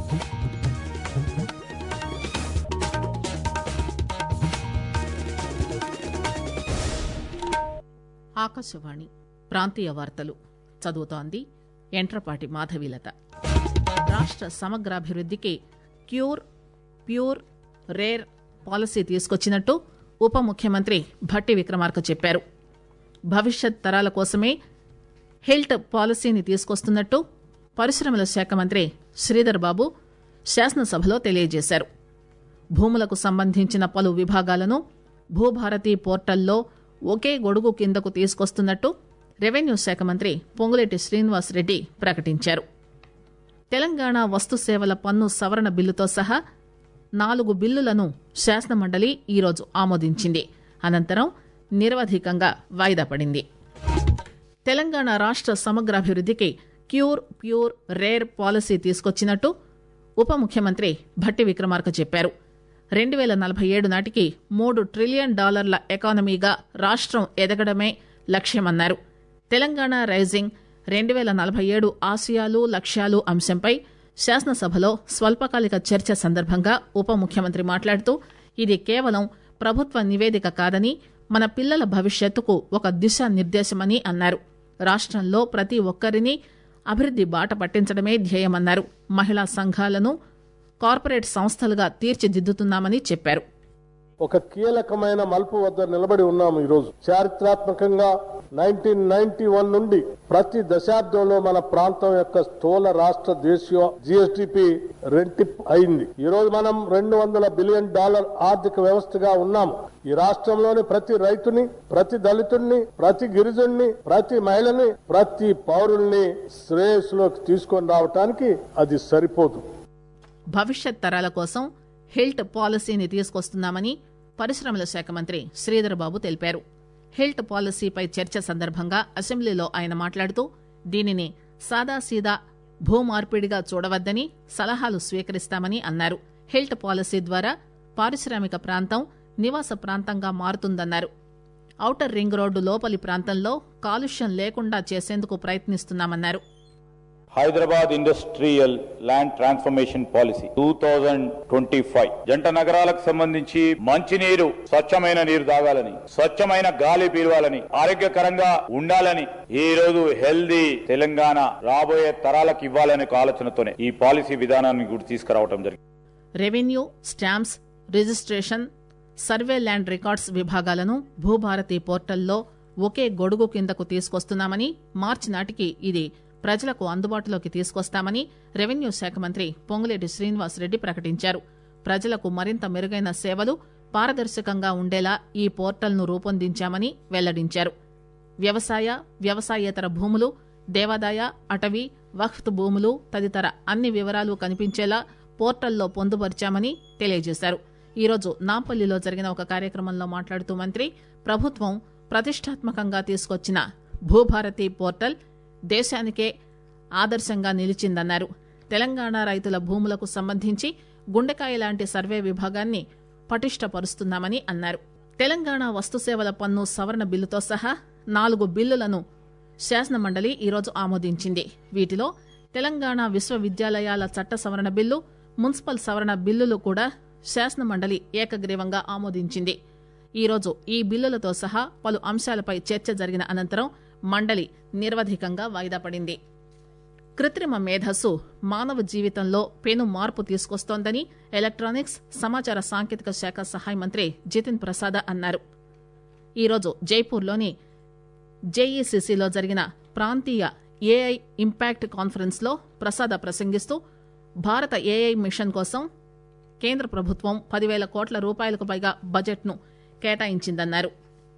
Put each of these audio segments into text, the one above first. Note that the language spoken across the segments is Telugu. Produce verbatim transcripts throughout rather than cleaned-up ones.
ఆకాశవాణి ప్రాంతీయ వార్తలు చదువుతోంది ఎంట్రపాటి మాధవీలత. రాష్ట్ర సమగ్రాభివృద్ధికి క్యూర్, ప్యూర్, రేర్ పాలసీ తీసుకొచ్చినట్టు ఉప ముఖ్యమంత్రి భట్టి విక్రమార్క చెప్పారు. భవిష్యత్ తరాల కోసమే హెల్త్ పాలసీని తీసుకొస్తున్నట్టు పరిశ్రమల శాఖ మంత్రి శ్రీధర్ బాబు శాసనసభలో తెలియజేశారు. భూములకు సంబంధించిన పలు విభాగాలను భూభారతి పోర్టల్లో ఒకే గొడుగు కిందకు తీసుకొస్తున్నట్టు రెవెన్యూ శాఖ మంత్రి పొంగులేటి శ్రీనివాసరెడ్డి ప్రకటించారు. తెలంగాణ వస్తు సేవల పన్ను సవరణ బిల్లుతో సహా నాలుగు బిల్లులను శాసనమండలి ఈరోజు ఆమోదించింది. అనంతరం నిరవధికంగా వాయిదా పడింది. తెలంగాణ రాష్ట్ర సమగ్రాభివృద్ధికి క్యూర్, ప్యూర్, రేర్ పాలసీ తీసుకొచ్చినట్టు ఉప ముఖ్యమంత్రి భట్టి విక్రమార్క చెప్పారు. రెండు వేల నలభై ఏడు నాటికి మూడు ట్రిలియన్ డాలర్ల ఎకానమీగా రాష్ట్రం ఎదగడమే లక్ష్యమన్నారు. తెలంగాణ రైజింగ్ రెండు వేల నలభై ఏడు ఆసియాలు లక్ష్యాలు అంశంపై శాసనసభలో స్వల్పకాలిక చర్చ సందర్భంగా ఉప ముఖ్యమంత్రి మాట్లాడుతూ ఇది కేవలం ప్రభుత్వ నివేదిక కాదని మన పిల్లల భవిష్యత్తుకు ఒక దిశానిర్దేశమని అన్నారు. రాష్ట్రంలో ప్రతి ఒక్కరిని అభివృద్ది బాట పట్టించడమే ధ్యేయమన్నారు. మహిళా సంఘాలను కార్పొరేట్ సంస్థలుగా తీర్చిదిద్దుతున్నామని చెప్పారు. ఒక కీలకమైన మలుపు వద్ద నిలబడి ఉన్నాము. ఈరోజు చారిత్రాత్మకంగా నైన్టీన్ నైన్టీ వన్ నుండి ప్రతి దశాబ్దంలో మన ప్రాంతం యొక్క స్థూల రాష్ట్ర దేశీయ జిఎస్డిపి రెంటిప్ అయింది. ఈ రోజు మనం రెండు వందల బిలియన్ డాలర్ ఆర్థిక వ్యవస్థగా ఉన్నాము. ఈ రాష్ట్రంలోని ప్రతి రైతుని, ప్రతి దళితుడిని, ప్రతి గిరిజనుని, ప్రతి మహిళని, ప్రతి పౌరుల్ని శ్రేయస్సులోకి తీసుకొని రావటానికి అది సరిపోదు. భవిష్యత్ తరాల కోసం హెల్త్ పాలసీని తీసుకొస్తున్నామని పరిశ్రమల శాఖ మంత్రి శ్రీధర్ బాబు తెలిపారు. హెల్త్ పాలసీపై చర్చ సందర్భంగా అసెంబ్లీలో ఆయన మాట్లాడుతూ దీనిని సాదాసీదా భూమార్పిడిగా చూడవద్దని సలహాలు స్వీకరిస్తామని అన్నారు. హెల్త్ పాలసీ ద్వారా పారిశ్రామిక ప్రాంతం నివాస ప్రాంతంగా మారుతుందన్నారు. ఔటర్ రింగ్ రోడ్డు లోపలి ప్రాంతంలో కాలుష్యం లేకుండా చేసేందుకు ప్రయత్నిస్తున్నామన్నారు. Hyderabad industrial land transformation policy two thousand twenty five జంట నగరాలకు సంబంధించి మంచినీరు, స్వచ్ఛమైన నీరు తాగాలని, స్వచ్ఛమైన గాలి పీల్వాలని, ఆరోగ్యకరంగా ఉండాలని, ఈ రోజు హెల్దీ తెలంగాణ రాబోయే తరాలకు ఇవ్వాలనే ఆలోచనతోనే ఈ పాలసీ విధానాన్ని కూడా తీసుకురావడం జరిగింది. Revenue, stamps, registration, survey land records విభాగాలను భూభారతి పోర్టల్లో ఒకే గొడుగు కిందకు తీసుకొస్తున్నామని, మార్చి నాటికి ఇది ప్రజలకు అందుబాటులోకి తీసుకొస్తామని రెవెన్యూ శాఖ మంత్రి పొంగులేటి శ్రీనివాసరెడ్డి ప్రకటించారు. ప్రజలకు మరింత మెరుగైన సేవలు పారదర్శకంగా ఉండేలా ఈ పోర్టల్ను రూపొందించామని వెల్లడించారు. వ్యవసాయ, వ్యవసాయేతర భూములు, దేవాదాయ, అటవీ, వక్ఫ్ భూములు తదితర అన్ని వివరాలు కనిపించేలా పోర్టల్లో పొందుపరిచామని తెలియజేశారు. ఈరోజు నాంపల్లిలో జరిగిన ఒక కార్యక్రమంలో మాట్లాడుతూ మంత్రి ప్రభుత్వం ప్రతిష్టాత్మకంగా తీసుకొచ్చిన భూభారతి పోర్టల్ దేశానికే ఆదర్శంగా నిలిచిందన్నారు. తెలంగాణ రైతుల భూములకు సంబంధించి గుండెకాయ లాంటి సర్వే విభాగాన్ని పటిష్టపరుస్తున్నామని అన్నారు. తెలంగాణ వస్తుసేవల పన్ను సవరణ బిల్లుతో సహా నాలుగు బిల్లులను శాసనమండలి ఈరోజు ఆమోదించింది. వీటిలో తెలంగాణ విశ్వవిద్యాలయాల చట్ట సవరణ బిల్లు, మున్సిపల్ సవరణ బిల్లులు కూడా శాసనమండలి ఏకగ్రీవంగా ఆమోదించింది. ఈరోజు ఈ బిల్లులతో సహా పలు అంశాలపై చర్చ జరిగిన అనంతరం మండలి నిరవధికంగా వాయిదా పడింది. కృత్రిమ మేధస్సు మానవ జీవితంలో పెను మార్పు తీసుకొస్తోందని ఎలక్ట్రానిక్స్, సమాచార సాంకేతిక శాఖ సహాయ మంత్రి జితిన్ ప్రసాద్ అన్నారు. ఈరోజు జైపూర్లోని జేఈసీసీలో జరిగిన ప్రాంతీయ ఏఐ ఇంపాక్ట్ కాన్ఫరెన్స్ లో ప్రసాద్ ప్రసంగిస్తూ భారత ఏఐ మిషన్ కోసం కేంద్ర ప్రభుత్వం పదివేల కోట్ల రూపాయలకు పైగా బడ్జెట్ను కేటాయించిందన్నారు.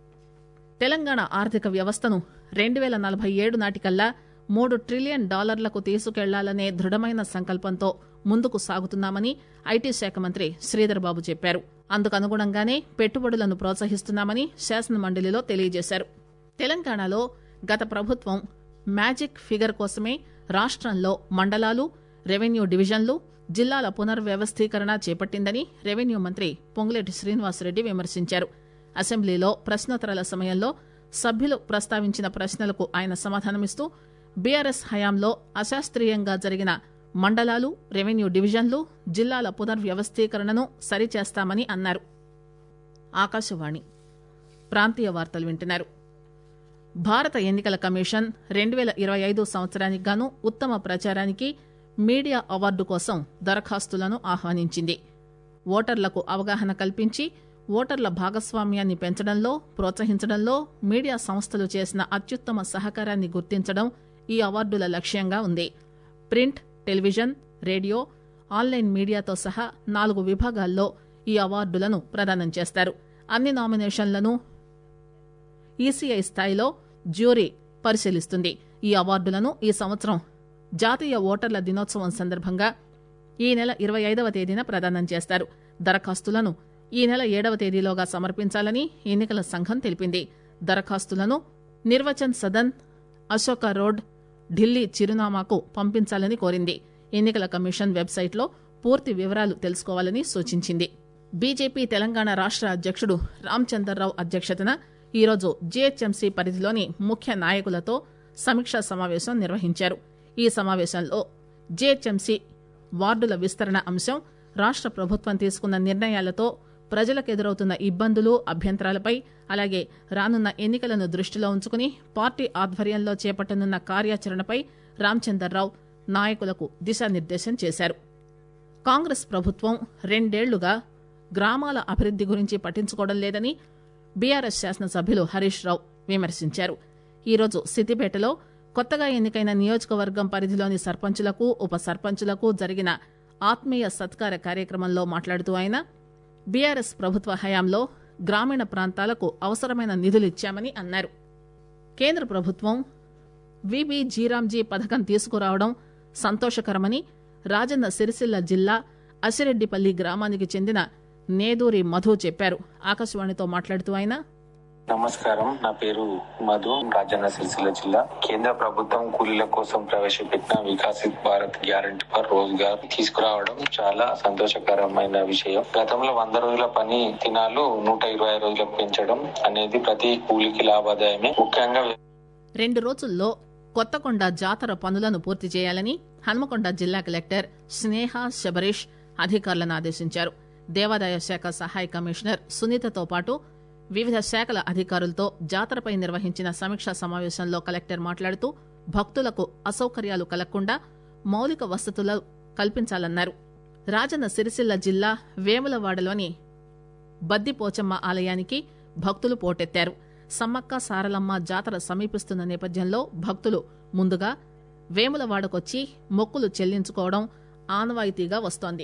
తెలంగాణ ఆర్థిక వ్యవస్థను రెండు వేల నలభై ఏడు నాటికల్లా మూడు ట్రిలియన్ డాలర్లకు తీసుకెళ్లాలనే దృఢమైన సంకల్పంతో ముందుకు సాగుతున్నామని ఐటీ శాఖ మంత్రి శ్రీధర్ బాబు చెప్పారు. అందుకనుగుణంగానే పెట్టుబడులను ప్రోత్సహిస్తున్నామని శాసనమండలిలో తెలియజేశారు. తెలంగాణలో గత ప్రభుత్వం మ్యాజిక్ ఫిగర్ కోసమే రాష్ట్రంలో మండలాలు, రెవెన్యూ డివిజన్లు, జిల్లాల పునర్వ్యవస్థీకరణ చేపట్టిందని రెవెన్యూ మంత్రి పొంగులేటి శ్రీనివాసరెడ్డి విమర్శించారు. అసెంబ్లీలో ప్రశ్నోత్తరాల సమయంలో సభ్యులు ప్రస్తావించిన ప్రశ్నలకు ఆయన సమాధానమిస్తూ బీఆర్ఎస్ హయాంలో అశాస్త్రీయంగా జరిగిన మండలాలు, రెవెన్యూ డివిజన్లు, జిల్లాల పునర్వ్యవస్థీకరణను సరిచేస్తామని అన్నారు. ఆకాశవాణి ప్రాంతీయ వార్తలు వింటున్నారు. భారత ఎన్నికల కమిషన్ రెండు పేల ఇరవై ఐదు సంవత్సరానికి గాను ఉత్తమ ప్రచారానికి మీడియా అవార్డు కోసం దరఖాస్తులను ఆహ్వానించింది. ఓటర్లకు అవగాహన కల్పించి ఓటర్ల భాగస్వామ్యాన్ని పెంచడంలో, ప్రోత్సహించడంలో మీడియా సంస్థలు చేసిన అత్యుత్తమ సహకారాన్ని గుర్తించడం ఈ అవార్డుల లక్ష్యంగా ఉంది. ప్రింట్, టెలివిజన్, రేడియో, ఆన్లైన్ మీడియాతో సహా నాలుగు విభాగాల్లో ఈ అవార్డులను ప్రదానం చేస్తారు. అన్ని నామినేషన్లను ఈసీఐ స్థాయిలో జ్యూరీ పరిశీలిస్తుంది. ఈ అవార్డులను ఈ సంవత్సరం జాతీయ ఓటర్ల దినోత్సవం సందర్భంగా ఈ నెల ఇరవై ఐదవ తేదీన ప్రదానం చేస్తారు. దరఖాస్తులను ఈ నెల ఏడవ తేదీలోగా సమర్పించాలని ఎన్నికల సంఘం తెలిపింది. దరఖాస్తులను నిర్వచన్ సదన్, అశోక రోడ్, ఢిల్లీ చిరునామాకు పంపించాలని కోరింది. ఎన్నికల కమిషన్ వెబ్సైట్లో పూర్తి వివరాలు తెలుసుకోవాలని సూచించింది. బీజేపీ తెలంగాణ రాష్ట అధ్యక్షుడు రామచందర్రావు అధ్యక్షతన ఈరోజు జీహెచ్ఎంసీ పరిధిలోని ముఖ్య నాయకులతో సమీక్షా సమావేశం నిర్వహించారు. ఈ సమావేశంలో జీహెచ్ఎంసీ వార్డుల విస్తరణ అంశం, రాష్ట ప్రభుత్వం తీసుకున్న నిర్ణయాలతో ప్రజలకు ఎదురవుతున్న ఇబ్బందులు, అభ్యంతరాలపై, అలాగే రానున్న ఎన్నికలను దృష్టిలో ఉంచుకుని పార్టీ ఆధ్వర్యంలో చేపట్టనున్న కార్యాచరణపై రామచందర్రావు నాయకులకు దిశానిర్దేశం చేశారు. కాంగ్రెస్ ప్రభుత్వం రెండేళ్లుగా గ్రామాల అభివృద్ది గురించి పట్టించుకోవడం లేదని బీఆర్ఎస్ శాసనసభ్యులు హరీష్ రావు విమర్శించారు. ఈరోజు సిద్దిపేటలో కొత్తగా ఎన్నికైన నియోజకవర్గం పరిధిలోని సర్పంచులకు, ఉప సర్పంచులకు జరిగిన ఆత్మీయ సత్కార కార్యక్రమంలో మాట్లాడుతూ ఆయన బీఆర్ఎస్ ప్రభుత్వ హయాంలో గ్రామీణ ప్రాంతాలకు అవసరమైన నిధులిచ్చామని అన్నారు. కేంద్ర ప్రభుత్వం విబి జీరాంజీ పథకం తీసుకురావడం సంతోషకరమని రాజన్న సిరిసిల్ల జిల్లా అసిరెడ్డిపల్లి గ్రామానికి చెందిన నేదూరి మధు చెప్పారు. ఆకాశవాణితో మాట్లాడుతూ ఆయన నమస్కారం, నా పేరు మధు, రాజన్న సిరిసిల్ల జిల్లా. కేంద్ర ప్రభుత్వం కూలీల కోసం ప్రవేశపెట్టిన వికసిత్ భారత్ గ్యారంటీ ఫర్ రోజ్గార్ తీసుకురావడం చాలా సంతోషకరమైన విషయం. గతంలో వంద రోజుల పని దినాలు నూట ఇరవై రోజులకు పెంచడం అనేది ప్రతి కూలికి లాభదాయమే. ముఖ్యంగా రెండు రోజుల్లో కొత్తకొండ జాతర పనులను పూర్తి చేయాలని హన్మకొండ జిల్లా కలెక్టర్ స్నేహ శబరీష్ అధికారులను ఆదేశించారు. దేవాదాయ శాఖ సహాయ కమిషనర్ సునీతతో పాటు వివిధ శాఖల అధికారులతో జాతరపై నిర్వహించిన సమీక్షా సమావేశంలో కలెక్టర్ మాట్లాడుతూ భక్తులకు అసౌకర్యాలు కలగకుండా మౌలిక వసతులు కల్పించాలన్నారు. రాజన్న సిరిసిల్ల జిల్లా వేములవాడలోని బద్దిపోచమ్మ ఆలయానికి భక్తులు పోటెత్తారు. సమ్మక్క సారలమ్మ జాతర సమీపిస్తున్న నేపథ్యంలో భక్తులు ముందుగా వేములవాడకొచ్చి మొక్కులు చెల్లించుకోవడం ఆనవాయితీగా వస్తోంది.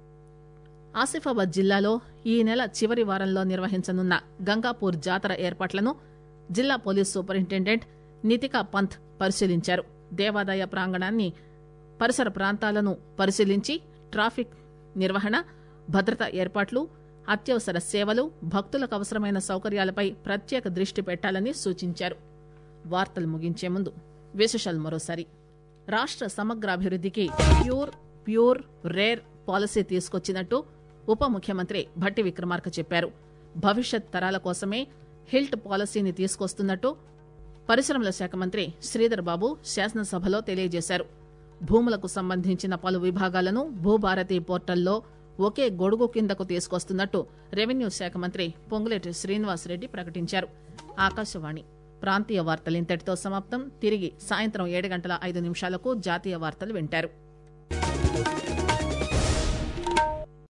ఆసిఫాబాద్ జిల్లాలో ఈ నెల చివరి వారంలో నిర్వహించనున్న గంగాపూర్ జాతర ఏర్పాట్లను జిల్లా పోలీస్ సూపరింటెండెంట్ నితికా పంత్ పరిశీలించారు. దేవాదాయ ప్రాంగణాన్ని, పరిసర ప్రాంతాలను పరిశీలించి ట్రాఫిక్ నిర్వహణ, భద్రతా ఏర్పాట్లు, అత్యవసర సేవలు, భక్తులకు అవసరమైన సౌకర్యాలపై ప్రత్యేక దృష్టి పెట్టాలని సూచించారు. వార్తలు ముగించే ముందు విశేషాలు మరోసారి. రాష్ట్ర సమగ్రాభివృద్ధికి ప్యూర్ ప్యూర్ రేర్ పాలసీ తీసుకొచ్చినట్టు ఉప ముఖ్యమంత్రి భట్టి విక్రమార్క చెప్పారు. భవిష్యత్ తరాల కోసమే హిల్ట్ పాలసీని తీసుకొస్తున్నట్టు పరిశ్రమల శాఖ మంత్రి శ్రీధర్ బాబు శాసనసభలో తెలియజేశారు. భూములకు సంబంధించిన పలు విభాగాలను భూభారతి పోర్టల్లో ఒకే గొడుగు కిందకు తీసుకొస్తున్నట్టు రెవెన్యూ శాఖ మంత్రి పొంగులేటి శ్రీనివాసరెడ్డి ప్రకటించారు. ఆకాశవాణి ప్రాంతీయ వార్తలు ఇంతటితో సమాప్తం. తిరిగి సాయంత్రం ఏడు గంటల ఐదు నిమిషాలకు జాతీయ వార్తలు వింటారు.